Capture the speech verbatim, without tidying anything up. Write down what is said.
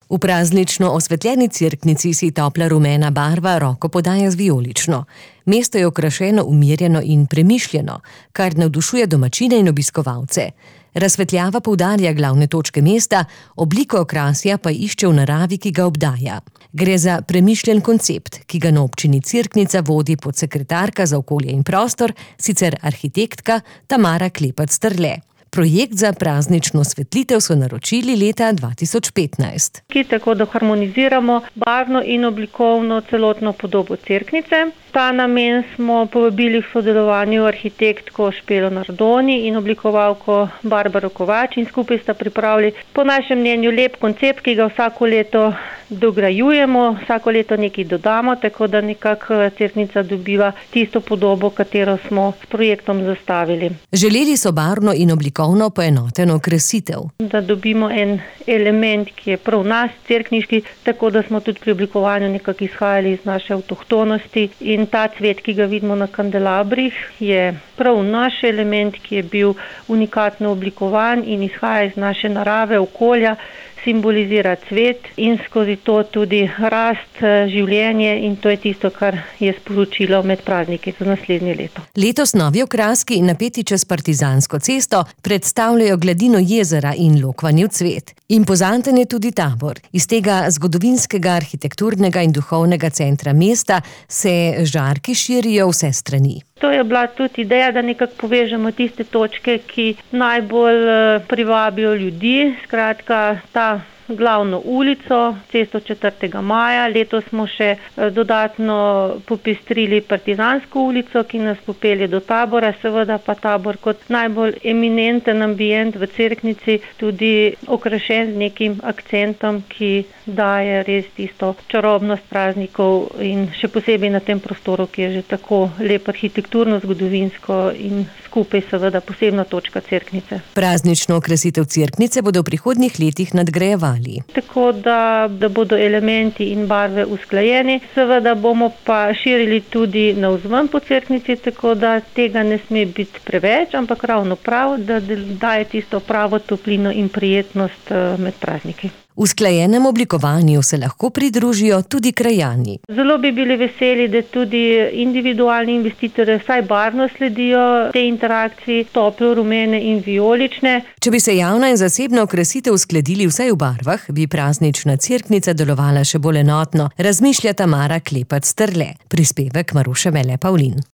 V praznično osvetljeni cerknici si topla rumena barva roko podaja z vijolično. Mesto je okrašeno umirjeno in premišljeno, kar navdušuje domačine in obiskovalce. Razsvetljava poudarja glavne točke mesta, obliko okrasja pa išče v naravi, ki ga obdaja. Gre za premišljen koncept, ki ga na občini Cerknica vodi podsekretarka za okolje in prostor, sicer arhitektka Tamara Klepac-Strle. Projekt za praznično osvetlitev so naročili leta dva tisoč petnajst. Tako da harmoniziramo barvno in oblikovno celotno podobo Cerknice. Ta namen smo povabili v sodelovanju arhitektko Špelo Nardoni in oblikovalko Barbaro Kovač in skupaj sta pripravili po našem mnenju lep koncept, ki ga vsako leto dograjujemo, vsako leto nekaj dodamo, tako da nekako Cerknica dobiva tisto podobo, katero smo s projektom zastavili. Želeli so barvno in oblikovno poenoteno krasitev. Da dobimo en element, ki je prav nas, cerkniški, tako da smo tudi pri oblikovanju nekako izhajali iz naše avtohtonosti in ta cvet, ki ga vidimo na kandelabrih, je prav naš element, ki je bil unikatno oblikovan in izhaja iz naše narave, okolja, simbolizira cvet in skozi to tudi rast, življenje in to je tisto, kar je sporočilo med prazniki za naslednje leto. Letos novi okraski, napeti čez Partizansko cesto, predstavljajo gladino jezera in lokvanji cvet. Impozanten je tudi tabor. Iz tega zgodovinskega, arhitekturnega in duhovnega centra mesta se žarki širijo vse strani. To je bila tudi ideja, da nekako povežemo tiste točke, ki najbolj privabijo ljudi, skratka ta glavno ulico, cesto četrtega maja. Letos smo še dodatno popestrili Partizansko ulico, ki nas popelje do tabora, seveda pa tabor kot najbolj eminenten ambient v Cerknici, tudi okrašen z nekim akcentom, ki daje res tisto čarobnost praznikov in še posebej na tem prostoru, ki je že tako lep arhitekturno, zgodovinsko in skupaj seveda posebna točka Cerknice. Praznično okrasitev Cerknice bodo v prihodnjih letih nadgrajevali. Tako da, da bodo elementi in barve usklajeni. Seveda bomo pa širili tudi navzven po Cerknici, tako da tega ne sme biti preveč, ampak ravno prav, da daje tisto pravo toplino in prijetnost med prazniki. Usklajenem oblikovanju se lahko pridružijo tudi krajani. Zelo bi bili veseli, da tudi individualni investitorji vsaj barvno sledijo tej interakciji, toplo, rumene in vijolične. Če bi se javna in zasebna okrasitev uskladili vsaj v barvah, bi praznična Cerknica delovala še bolj enotno, razmišlja Tamara Klepac-Strle. Prispevek Maruše Mele Pavlin.